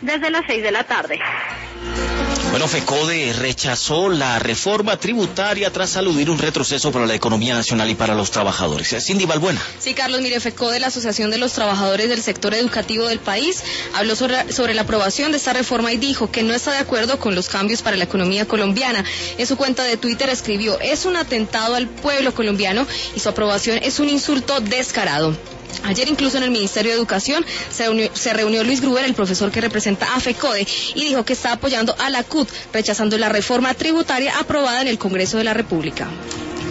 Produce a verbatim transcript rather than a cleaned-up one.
desde las seis de la tarde. Bueno, FECODE rechazó la reforma tributaria tras aludir un retroceso para la economía nacional y para los trabajadores. Cindy Balbuena. Sí, Carlos, mire, FECODE, la Asociación de los Trabajadores del Sector Educativo del país, habló sobre, sobre la aprobación de esta reforma y dijo que no está de acuerdo con los cambios para la economía colombiana. En su cuenta de Twitter escribió: es un atentado al pueblo colombiano y su aprobación es un insulto descarado. Ayer incluso en el Ministerio de Educación se reunió, se reunió Luis Gruber, el profesor que representa a FECODE, y dijo que está apoyando a la C U T, rechazando la reforma tributaria aprobada en el Congreso de la República.